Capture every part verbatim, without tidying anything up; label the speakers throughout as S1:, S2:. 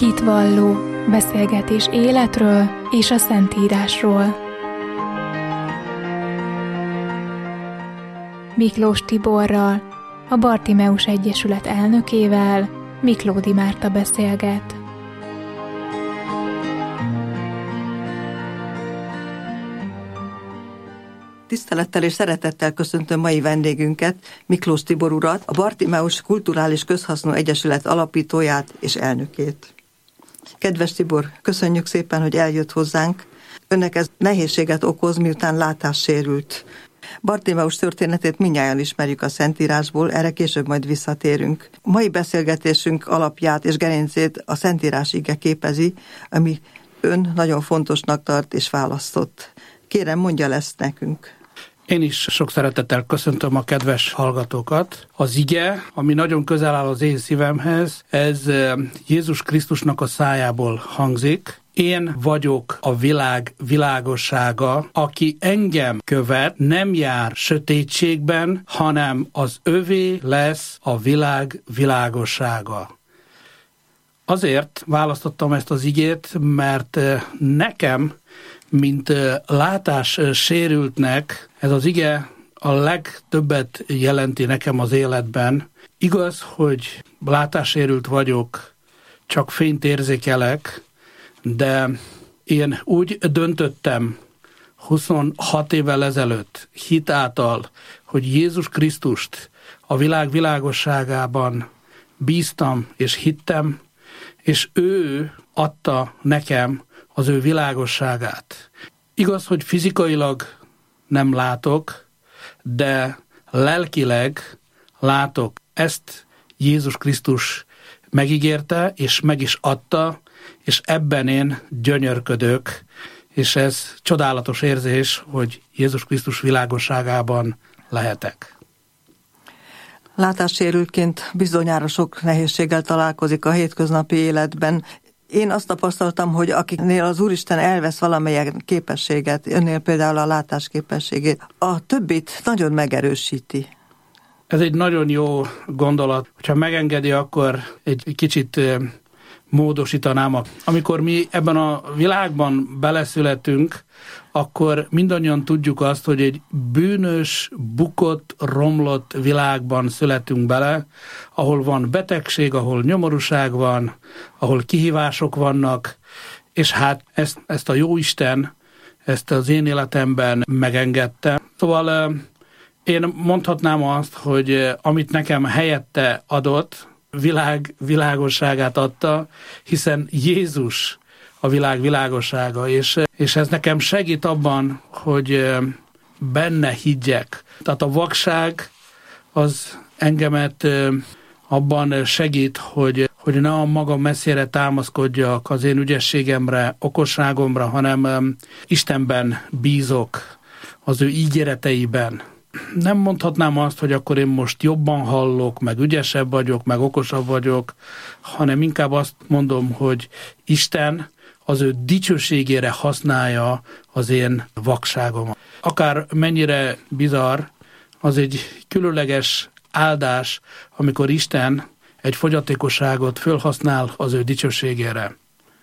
S1: Hitvalló beszélgetés életről és a Szentírásról. Miklós Tiborral, a Bartimeus Egyesület elnökével Miklódi Márta beszélget.
S2: Tisztelettel és szeretettel köszöntöm mai vendégünket, Miklós Tibor urat, a Bartimeus Kulturális Közhasznú Egyesület alapítóját és elnökét. Kedves Tibor, köszönjük szépen, hogy eljött hozzánk. Önnek ez nehézséget okoz, miután látássérült. Bartimeus történetét mindnyájan ismerjük a Szentírásból, erre később majd visszatérünk. A mai beszélgetésünk alapját és gerincét a Szentírás ige képezi, ami ön nagyon fontosnak tart és választott. Kérem, mondja le ezt nekünk.
S3: Én is sok szeretettel köszöntöm a kedves hallgatókat. Az ige, ami nagyon közel áll az én szívemhez, ez Jézus Krisztusnak a szájából hangzik. Én vagyok a világ világossága, aki engem követ, nem jár sötétségben, hanem az övé lesz a világ világossága. Azért választottam ezt az igét, mert nekem, mint látássérültnek, ez az ige a legtöbbet jelenti nekem az életben. Igaz, hogy látássérült vagyok, csak fényt érzékelek, de én úgy döntöttem huszonhat évvel ezelőtt hit által, hogy Jézus Krisztust a világ világosságában bíztam és hittem, és ő adta nekem az ő világosságát. Igaz, hogy fizikailag nem látok, de lelkileg látok. Ezt Jézus Krisztus megígérte, és meg is adta, és ebben én gyönyörködök, és ez csodálatos érzés, hogy Jézus Krisztus világosságában lehetek.
S2: Látássérültként bizonyára sok nehézséggel találkozik a hétköznapi életben. Én azt tapasztaltam, hogy akiknél az Úristen elvesz valamilyen képességet, önnél például a látásképességét, a többit nagyon megerősíti.
S3: Ez egy nagyon jó gondolat. Ha megengedi, akkor egy kicsit módosítanám. Amikor mi ebben a világban beleszületünk, akkor mindannyian tudjuk azt, hogy egy bűnös, bukott, romlott világban születünk bele, ahol van betegség, ahol nyomorúság van, ahol kihívások vannak, és hát ezt, ezt a Jóisten, ezt az én életemben megengedte. Szóval én mondhatnám azt, hogy amit nekem helyette adott, világ világosságát adta, hiszen Jézus a világ világossága, és, és ez nekem segít abban, hogy benne higgyek. Tehát a vakság az engemet abban segít, hogy, hogy ne a maga messzére támaszkodjak az én ügyességemre, okosságomra, hanem Istenben bízok, az ő ígéreteiben. Nem mondhatnám azt, hogy akkor én most jobban hallok, meg ügyesebb vagyok, meg okosabb vagyok, hanem inkább azt mondom, hogy Isten az ő dicsőségére használja az én vakságomat. Akár mennyire bizarr, az egy különleges áldás, amikor Isten egy fogyatékosságot fölhasznál az ő dicsőségére.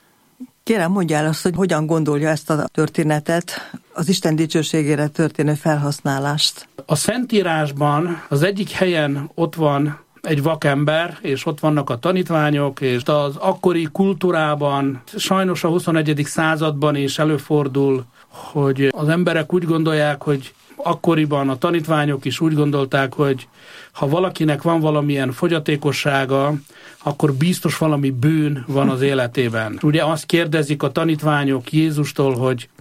S2: Kérem, mondja el azt, hogy hogyan gondolja ezt a történetet, az Isten dicsőségére történő felhasználást.
S3: A Szentírásban az egyik helyen ott van egy vakember, és ott vannak a tanítványok, és az akkori kultúrában, sajnos a huszonegyedik században is előfordul, hogy az emberek úgy gondolják, hogy akkoriban a tanítványok is úgy gondolták, hogy ha valakinek van valamilyen fogyatékossága, akkor biztos valami bűn van az életében. Ugye azt kérdezik a tanítványok Jézustól, hogy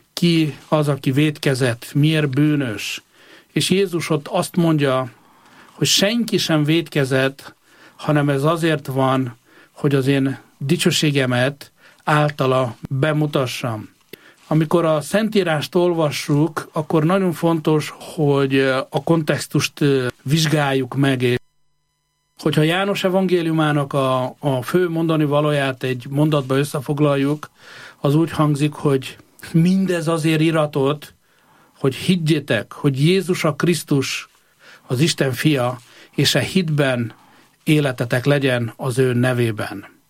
S3: ki az, aki vétkezett, miért bűnös. És Jézus ott azt mondja, hogy senki sem vétkezett, hanem ez azért van, hogy az én dicsőségemet általa bemutassam. Amikor a Szentírást olvassuk, akkor nagyon fontos, hogy a kontextust vizsgáljuk meg. Hogyha János evangéliumának a, a fő mondani valóját egy mondatba összefoglaljuk, az úgy hangzik, hogy mindez azért iratott, hogy higgyétek, hogy Jézus a Krisztus, az Isten fia, és e hitben életetek legyen az ő nevében.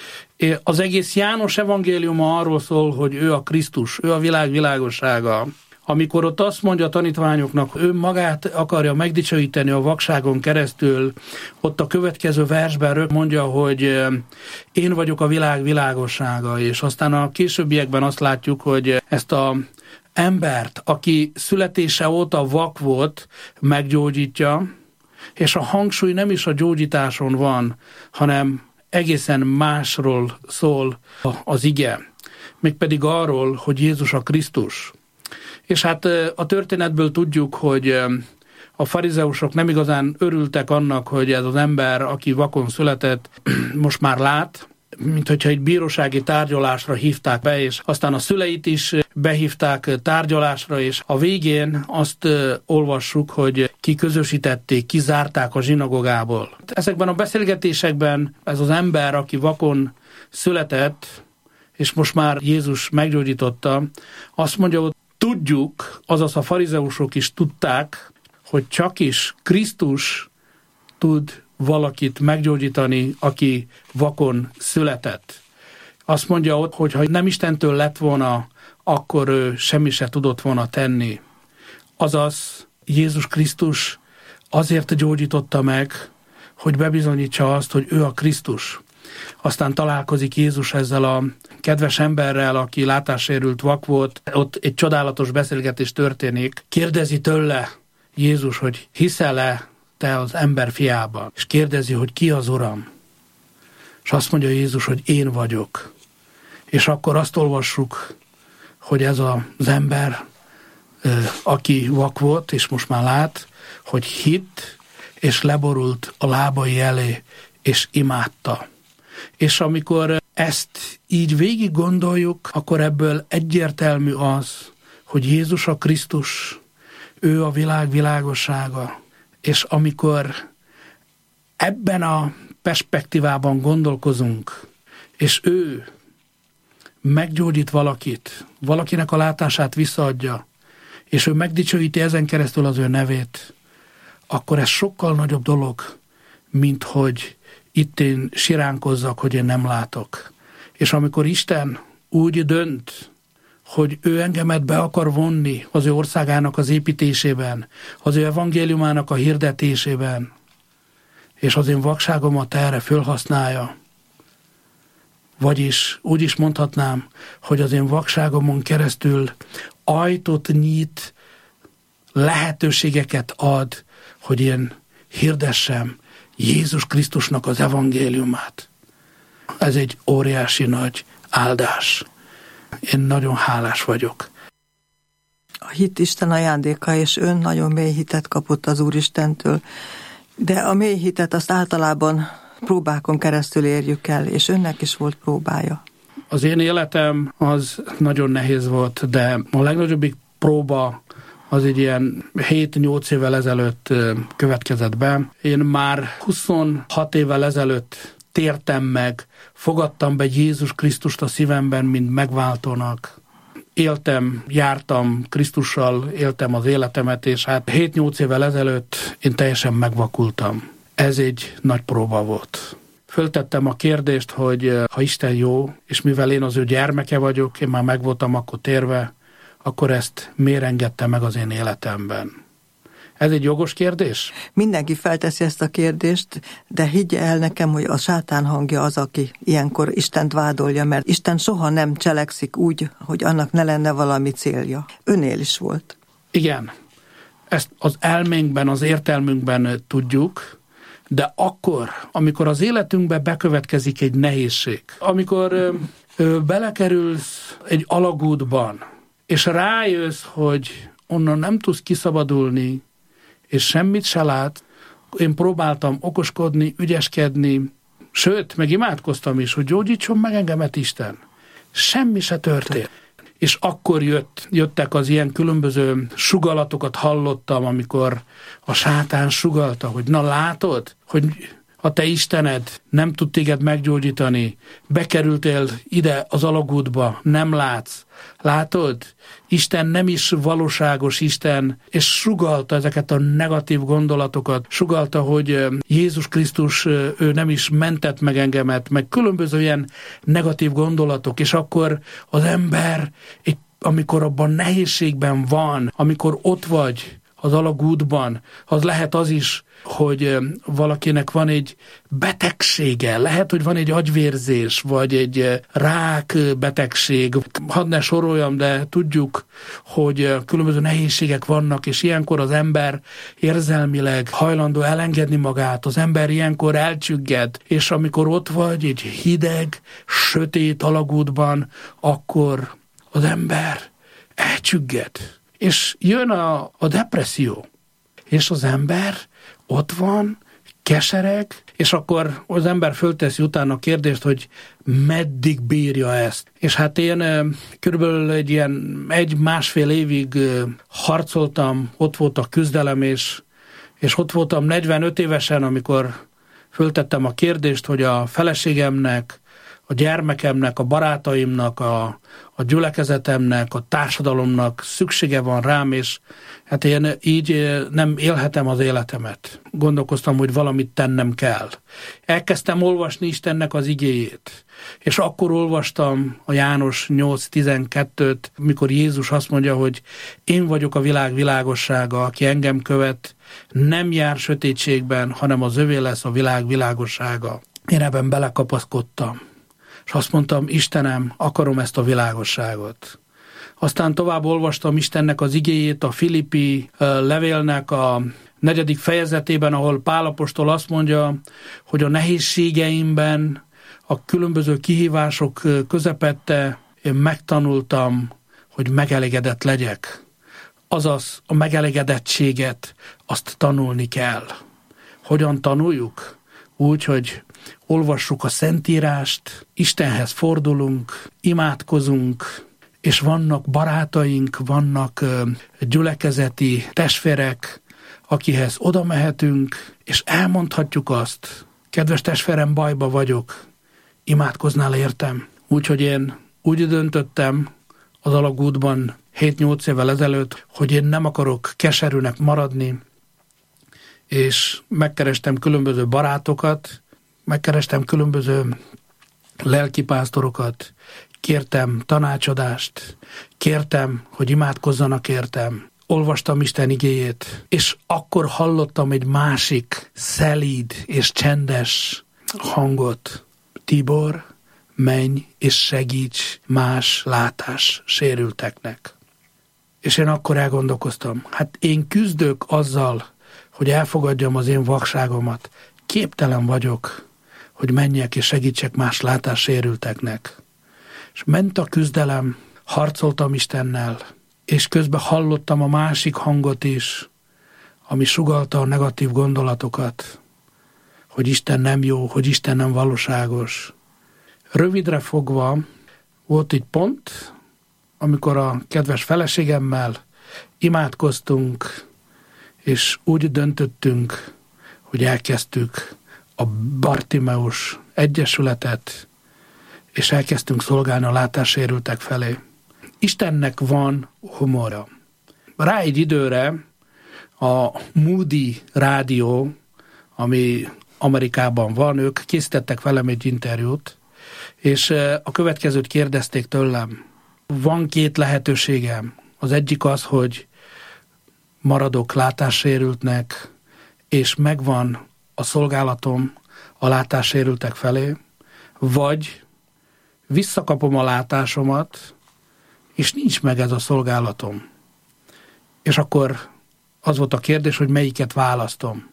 S3: Az egész János evangéliuma arról szól, hogy ő a Krisztus, ő a világ világossága. Amikor ott azt mondja a tanítványoknak, ő magát akarja megdicsőíteni a vakságon keresztül, ott a következő versben rögtön mondja, hogy én vagyok a világ világossága, és aztán a későbbiekben azt látjuk, hogy ezt a embert, aki születése óta vak volt, meggyógyítja, és a hangsúly nem is a gyógyításon van, hanem egészen másról szól az ige, mégpedig arról, hogy Jézus a Krisztus. És hát a történetből tudjuk, hogy a farizeusok nem igazán örültek annak, hogy ez az ember, aki vakon született, most már lát, mint hogyha egy bírósági tárgyalásra hívták be, és aztán a szüleit is behívták tárgyalásra, és a végén azt olvassuk, hogy kiközösítették, kizárták a zsinagogából. Ezekben a beszélgetésekben ez az ember, aki vakon született, és most már Jézus meggyógyította, azt mondja, hogy tudjuk, azaz a farizeusok is tudták, hogy csak is Krisztus tud valakit meggyógyítani, aki vakon született. Azt mondja ott, hogy ha nem Istentől lett volna, akkor ő semmi se tudott volna tenni. Azaz Jézus Krisztus azért gyógyította meg, hogy bebizonyítsa azt, hogy ő a Krisztus. Aztán találkozik Jézus ezzel a kedves emberrel, aki látássérült vak volt. Ott egy csodálatos beszélgetés történik. Kérdezi tőle Jézus, hogy hiszel-e te az ember fiában? És kérdezi, hogy ki az Uram? És azt mondja Jézus, hogy én vagyok. És akkor azt olvassuk, hogy ez az ember, aki vak volt, és most már lát, hogy hitt, és leborult a lábai elé, és imádta. És amikor ezt így végig gondoljuk, akkor ebből egyértelmű az, hogy Jézus a Krisztus, ő a világ világossága. És amikor ebben a perspektívában gondolkozunk, és ő meggyógyít valakit, valakinek a látását visszaadja, és ő megdicsőíti ezen keresztül az ő nevét, akkor ez sokkal nagyobb dolog, mint hogy itt én siránkozzak, hogy én nem látok. És amikor Isten úgy dönt, hogy ő engemet be akar vonni az ő országának az építésében, az ő evangéliumának a hirdetésében, és az én vakságomat erre fölhasználja. Vagyis úgy is mondhatnám, hogy az én vakságomon keresztül ajtót nyit, lehetőségeket ad, hogy én hirdessem Jézus Krisztusnak az evangéliumát. Ez egy óriási nagy áldás. Én nagyon hálás vagyok.
S2: A hit Isten ajándéka, és ön nagyon mély hitet kapott az Úristentől, de a mély hitet azt általában próbákon keresztül érjük el, és önnek is volt próbája.
S3: Az én életem az nagyon nehéz volt, de a legnagyobbik próba az egy ilyen hét-nyolc évvel ezelőtt következett be. Én már huszonhat évvel ezelőtt tértem meg, fogadtam be Jézus Krisztust a szívemben, mint megváltónak. Éltem, jártam Krisztussal, éltem az életemet, és hát hét-nyolc évvel ezelőtt én teljesen megvakultam. Ez egy nagy próba volt. Föltettem a kérdést, hogy ha Isten jó, és mivel én az ő gyermeke vagyok, én már meg voltam akkor térve, akkor ezt miért engedte meg az én életemben? Ez egy jogos kérdés?
S2: Mindenki felteszi ezt a kérdést, de higgye el nekem, hogy a sátán hangja az, aki ilyenkor Istent vádolja, mert Isten soha nem cselekszik úgy, hogy annak ne lenne valami célja. Önél is volt.
S3: Igen, ezt az elménkben, az értelmünkben tudjuk, de akkor, amikor az életünkbe bekövetkezik egy nehézség, amikor ö, ö, belekerülsz egy alagútban, és rájössz, hogy onnan nem tudsz kiszabadulni, és semmit se lát, én próbáltam okoskodni, ügyeskedni, sőt, meg imádkoztam is, hogy gyógyítson meg engemet Isten. Semmi se történt. És akkor jött, jöttek az ilyen különböző sugalatokat hallottam, amikor a sátán sugalta, hogy na látod, hogy a te Istened nem tud téged meggyógyítani, bekerültél ide az alagútba, nem látsz, Látod? Isten nem is valóságos Isten, és sugallta ezeket a negatív gondolatokat, sugallta, hogy Jézus Krisztus, ő nem is mentett meg engemet, meg különböző ilyen negatív gondolatok, és akkor az ember, amikor abban nehézségben van, amikor ott vagy az alagútban, az lehet az is, hogy valakinek van egy betegsége, lehet, hogy van egy agyvérzés, vagy egy rák betegség, hadd ne soroljam, de tudjuk, hogy különböző nehézségek vannak, és ilyenkor az ember érzelmileg hajlandó elengedni magát, az ember ilyenkor elcsügged, és amikor ott vagy egy hideg, sötét alagútban, akkor az ember elcsügged, és jön a, a depresszió, és az ember ott van, kesereg, és akkor az ember fölteszi utána a kérdést, hogy meddig bírja ezt. És hát én körülbelül egy ilyen egy-másfél évig harcoltam, ott volt a küzdelem, és, és ott voltam negyvenöt évesen, amikor föltettem a kérdést, hogy a feleségemnek, a gyermekemnek, a barátaimnak, a, a gyülekezetemnek, a társadalomnak szüksége van rám, és hát én így nem élhetem az életemet. Gondolkoztam, hogy valamit tennem kell. Elkezdtem olvasni Istennek az igéjét, és akkor olvastam a János nyolc tizenkettőt, mikor Jézus azt mondja, hogy én vagyok a világ világossága, aki engem követ, nem jár sötétségben, hanem az övé lesz a világ világossága. Én ebben belekapaszkodtam. És azt mondtam, Istenem, akarom ezt a világosságot. Aztán tovább olvastam Istennek az igéjét a Filippi levélnek a negyedik fejezetében, ahol Pál apostol azt mondja, hogy a nehézségeimben, a különböző kihívások közepette én megtanultam, hogy megelégedett legyek. Azaz a megelégedettséget azt tanulni kell. Hogyan tanuljuk? Úgy, hogy olvassuk a Szentírást, Istenhez fordulunk, imádkozunk, és vannak barátaink, vannak gyülekezeti testvérek, akihez oda mehetünk, és elmondhatjuk azt, kedves testvérem, bajba vagyok, imádkoznál értem. Úgyhogy én úgy döntöttem az alagútban hét-nyolc évvel ezelőtt, hogy én nem akarok keserűnek maradni, és megkerestem különböző barátokat, megkerestem különböző lelkipásztorokat, kértem tanácsadást, kértem, hogy imádkozzanak értem, olvastam Isten igéjét, és akkor hallottam egy másik szelíd és csendes hangot. Tibor, menj és segíts más látás sérülteknek. És én akkor elgondolkoztam, hát én küzdök azzal, hogy elfogadjam az én vakságomat. Képtelen vagyok, hogy menjek és segítsek más látássérülteknek. És ment a küzdelem, harcoltam Istennel, és közben hallottam a másik hangot is, ami sugallta a negatív gondolatokat, hogy Isten nem jó, hogy Isten nem valóságos. Rövidre fogva volt egy pont, amikor a kedves feleségemmel imádkoztunk, és úgy döntöttünk, hogy elkezdtük a Bartimeus Egyesületet, és elkezdtünk szolgálni a látássérültek felé. Istennek van humora. Rá egy időre a Moody rádió, ami Amerikában van, ők készítettek velem egy interjút, és a következőt kérdezték tőlem. Van két lehetőségem. Az egyik az, hogy maradok látássérültnek, és megvan a szolgálatom a látássérültek felé, vagy visszakapom a látásomat, és nincs meg ez a szolgálatom. És akkor az volt a kérdés, hogy melyiket választom.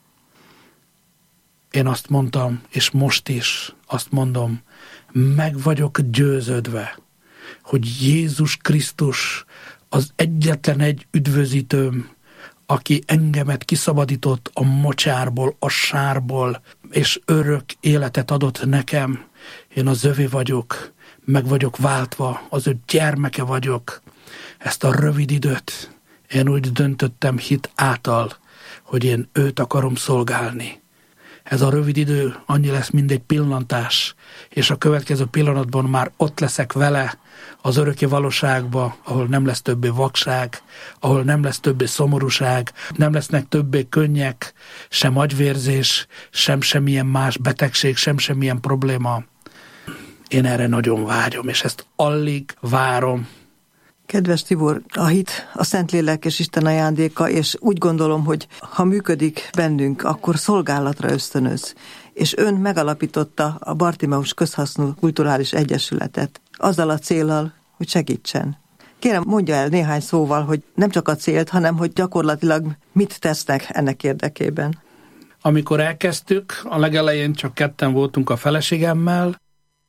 S3: Én azt mondtam, és most is azt mondom, meg vagyok győződve, hogy Jézus Krisztus az egyetlen egy üdvözítőm, aki engemet kiszabadított a mocsárból, a sárból, és örök életet adott nekem. Én az övé vagyok, meg vagyok váltva, az ő gyermeke vagyok. Ezt a rövid időt én úgy döntöttem hit által, hogy én őt akarom szolgálni. ez a rövid idő annyi lesz, mint egy pillantás, és a következő pillanatban már ott leszek vele az öröki valóságba, ahol nem lesz többé vakság, ahol nem lesz többé szomorúság, nem lesznek többé könnyek, sem agyvérzés, sem semmilyen más betegség, sem semmilyen probléma. Én erre nagyon vágyom, és ezt alig várom.
S2: Kedves Tibor, a hit, a Szentlélek és Isten ajándéka, és úgy gondolom, hogy ha működik bennünk, akkor szolgálatra ösztönöz. És ön megalapította a Bartimeus Közhasznú Kulturális Egyesületet, azzal a céllal, hogy segítsen. Kérem, mondja el néhány szóval, hogy nem csak a célt, hanem hogy gyakorlatilag mit tesznek ennek érdekében.
S3: Amikor elkezdtük, a legelején csak ketten voltunk a feleségemmel,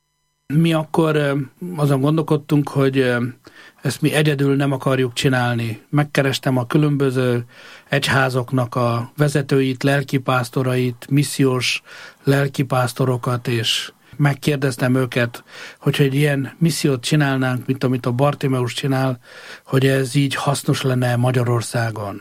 S3: mi akkor azon gondolkodtunk, hogy ezt mi egyedül nem akarjuk csinálni. Megkerestem a különböző egyházoknak a vezetőit, lelkipásztorait, missziós lelkipásztorokat, és megkérdeztem őket, hogyha egy ilyen missziót csinálnánk, mint amit a Bartimeus csinál, hogy ez így hasznos lenne Magyarországon.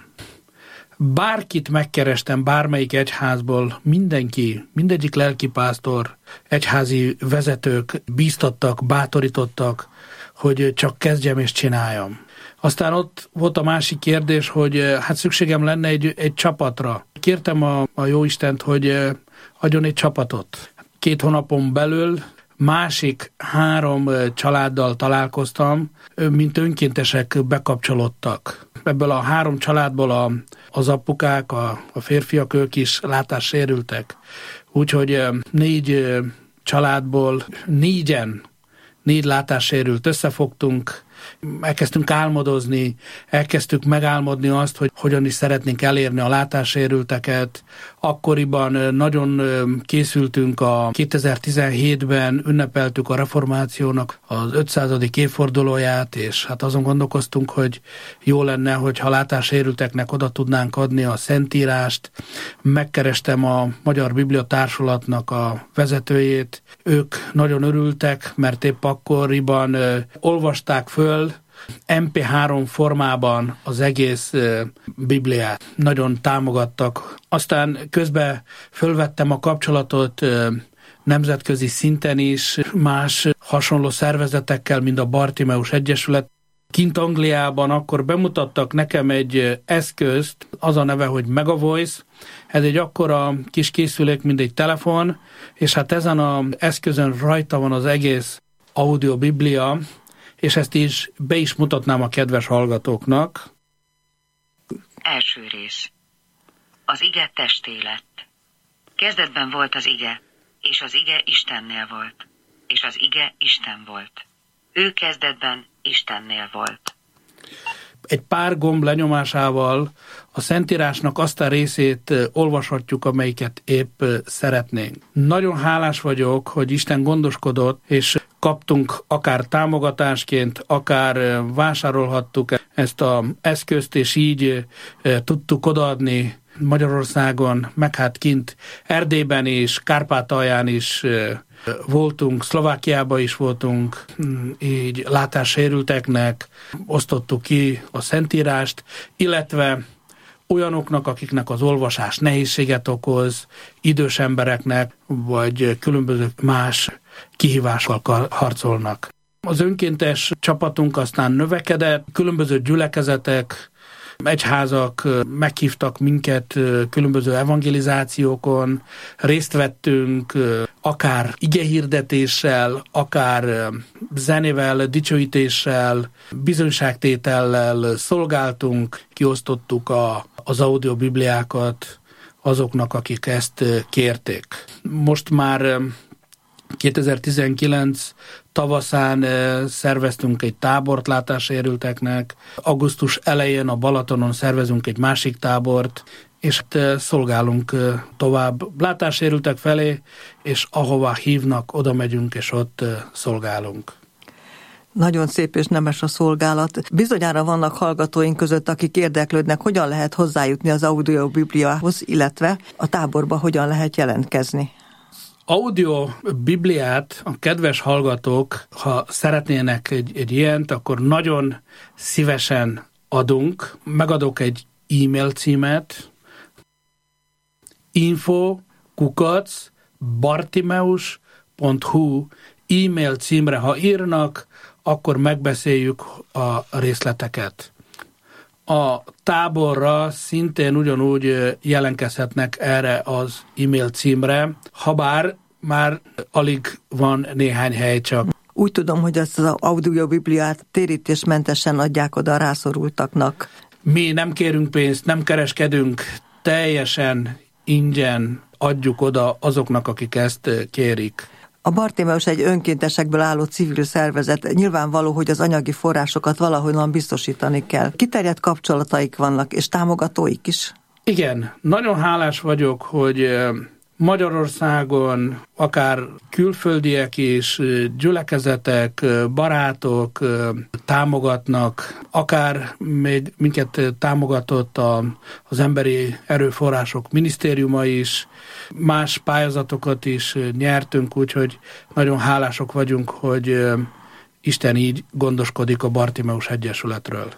S3: Bárkit megkerestem, bármelyik egyházból, mindenki, mindegyik lelkipásztor, egyházi vezetők bíztattak, bátorítottak, hogy csak kezdjem és csináljam. Aztán ott volt a másik kérdés, hogy hát szükségem lenne egy, egy csapatra. Kértem a, a Jóistent, hogy adjon egy csapatot. Két hónapon belül másik három családdal találkoztam, mint önkéntesek bekapcsolódtak. Ebből a három családból a, az apukák, a, a férfiak, ők is látássérültek. Úgyhogy négy családból négyen, négy látássérült összefogtunk, elkezdtünk álmodozni, elkezdtük megálmodni azt, hogy hogyan is szeretnénk elérni a látássérülteket. Akkoriban nagyon készültünk a kétezer-tizenhétben, ünnepeltük a reformációnak az ötszázadik évfordulóját, és hát azon gondolkoztunk, hogy jó lenne, hogyha látássérülteknek oda tudnánk adni a Szentírást. Megkerestem a Magyar Biblia Társulatnak a vezetőjét. Ők nagyon örültek, mert épp akkoriban ö, olvasták föl em pé három formában az egész Bibliát. Nagyon támogattak. Aztán közben fölvettem a kapcsolatot nemzetközi szinten is más hasonló szervezetekkel, mint a Bartimeus Egyesület. Kint Angliában akkor bemutattak nekem egy eszközt, az a neve, hogy MegaVoice. Ez egy akkora kis készülék, mint egy telefon, és hát ezen az eszközön rajta van az egész audio Biblia, és ezt is be is mutatnám a kedves hallgatóknak.
S4: Első rész. Az ige testé lett. Kezdetben volt az ige, és az ige Istennél volt, és az ige Isten volt. Ő kezdetben Istennél volt.
S3: Egy pár gomb lenyomásával a Szentírásnak azt a részét olvashatjuk, amelyiket épp szeretnénk. Nagyon hálás vagyok, hogy Isten gondoskodott, és kaptunk akár támogatásként, akár vásárolhattuk ezt az eszközt, és így tudtuk odaadni Magyarországon, meg hát kint Erdélyben és Kárpátalján is voltunk, Szlovákiában is voltunk, így látássérülteknek osztottuk ki a Szentírást, illetve olyanoknak, akiknek az olvasás nehézséget okoz, idős embereknek, vagy különböző más kihívásokkal harcolnak. Az önkéntes csapatunk aztán növekedett, különböző gyülekezetek, egyházak meghívtak minket különböző evangelizációkon, részt vettünk akár igehirdetéssel, akár zenével, dicsőítéssel, bizonyságtétellel szolgáltunk, kiosztottuk a, az audiobibliákat azoknak, akik ezt kérték. Most már kétezer-tizenkilenc tavaszán szerveztünk egy tábort látássérülteknek, augusztus elején a Balatonon szervezünk egy másik tábort, és szolgálunk tovább látássérültek felé, és ahová hívnak, oda megyünk, és ott szolgálunk.
S2: Nagyon szép és nemes a szolgálat. Bizonyára vannak hallgatóink között, akik érdeklődnek, hogyan lehet hozzájutni az audiobibliához, illetve a táborba hogyan lehet jelentkezni.
S3: Audio Bibliát a kedves hallgatók, ha szeretnének egy, egy ilyent, akkor nagyon szívesen adunk. Megadok egy e-mail címet, info kukac bartimeus pont hu e-mail címre, ha írnak, akkor megbeszéljük a részleteket. A táborra szintén ugyanúgy jelentkezhetnek erre az e-mail címre, habár már alig van néhány hely csak.
S2: Úgy tudom, hogy ezt az audiobibliát térítésmentesen adják oda a rászorultaknak.
S3: Mi nem kérünk pénzt, nem kereskedünk, teljesen ingyen adjuk oda azoknak, akik ezt kérik.
S2: A Bartimeus egy önkéntesekből álló civil szervezet. Nyilvánvaló, hogy az anyagi forrásokat valahonnan biztosítani kell. Kiterjedt kapcsolataik vannak, és támogatóik is?
S3: Igen, nagyon hálás vagyok, hogy Magyarországon akár külföldiek is, gyülekezetek, barátok támogatnak, akár még minket támogatott a, az Emberi Erőforrások Minisztériuma is, más pályázatokat is nyertünk, úgyhogy nagyon hálások vagyunk, hogy Isten így gondoskodik a Bartimeus Egyesületről.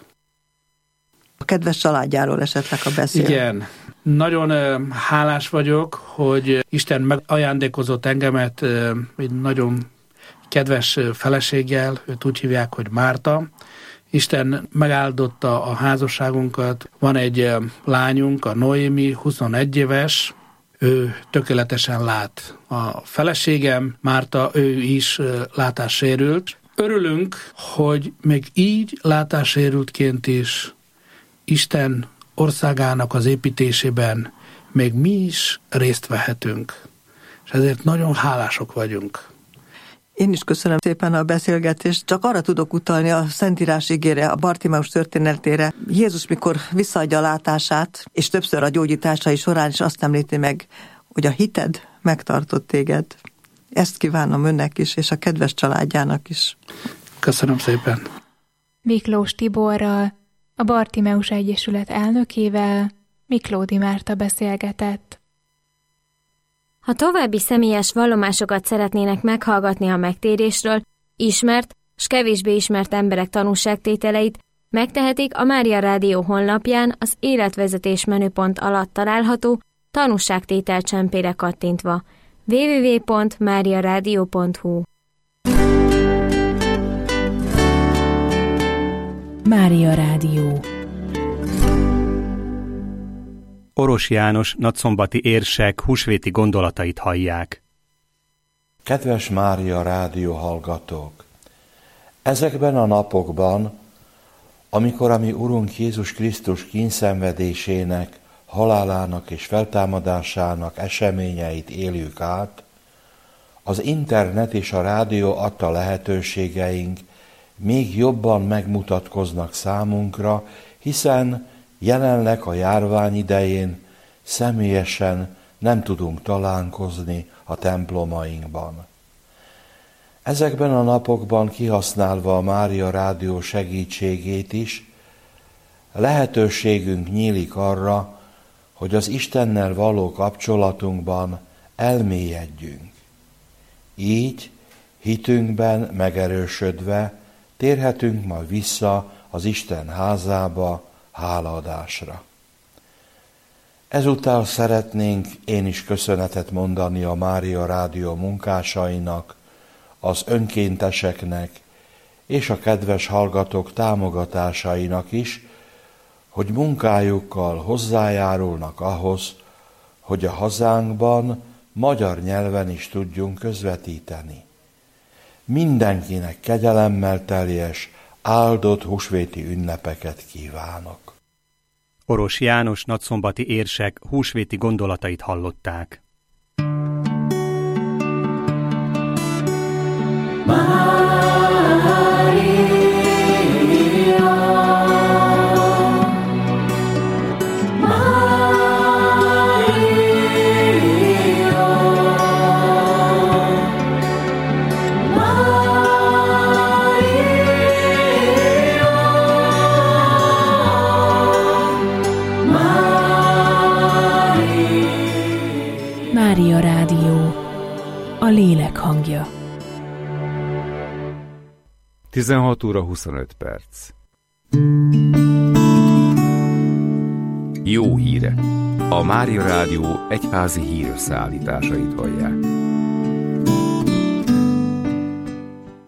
S2: A kedves családjáról esetleg a beszél.
S3: Igen. Nagyon hálás vagyok, hogy Isten megajándékozott engemet egy nagyon kedves feleséggel, őt úgy hívják, hogy Márta. Isten megáldotta a házasságunkat. Van egy lányunk, a Noémi, huszonegy éves, ő tökéletesen lát. A feleségem, Márta, ő is látássérült. Örülünk, hogy még így látássérültként is Isten országának az építésében még mi is részt vehetünk. És ezért nagyon hálások vagyunk.
S2: Én is köszönöm szépen a beszélgetést. Csak arra tudok utalni a Szentírás igére, a Bartimeus történetére. Jézus, mikor visszaadja a látását, és többször a gyógyításai során is azt említi meg, hogy a hited megtartott téged. Ezt kívánom önnek is, és a kedves családjának is.
S3: Köszönöm szépen.
S1: Miklós Tiborral, a Bartimeus Egyesület elnökével Miklódi Márta beszélgetett.
S5: Ha további személyes vallomásokat szeretnének meghallgatni a megtérésről, ismert s kevésbé ismert emberek tanúságtételeit, megtehetik a Mária Rádió honlapján az életvezetés menüpont alatt található tanúságtétel csempére kattintva. double-u double-u double-u pont mária rádió pont hu
S6: Mária Rádió.
S7: Orosi János nagyszombati érsek húsvéti gondolatait hallják.
S8: Kedves Mária Rádió hallgatók! Ezekben a napokban, amikor a mi Urunk Jézus Krisztus kínszenvedésének, halálának és feltámadásának eseményeit éljük át, az internet és a rádió adta lehetőségeink még jobban megmutatkoznak számunkra, hiszen jelenleg a járvány idején személyesen nem tudunk találkozni a templomainkban. Ezekben a napokban kihasználva a Mária Rádió segítségét is, lehetőségünk nyílik arra, hogy az Istennel való kapcsolatunkban elmélyedjünk. Így, hitünkben megerősödve térhetünk majd vissza az Isten házába hálaadásra. Ezúttal szeretnénk én is köszönetet mondani a Mária Rádió munkásainak, az önkénteseknek és a kedves hallgatók támogatásainak is, hogy munkájukkal hozzájárulnak ahhoz, hogy a hazánkban magyar nyelven is tudjunk közvetíteni. Mindenkinek kegyelemmel teljes, áldott húsvéti ünnepeket kívánok.
S7: Orosi János nagyszombati érsek húsvéti gondolatait hallották.
S6: Mária Rádió, a lélek hangja.
S9: tizenhat óra huszonöt perc. Jó híre. A Mária Rádió egyházi hírösszeállításait hallják.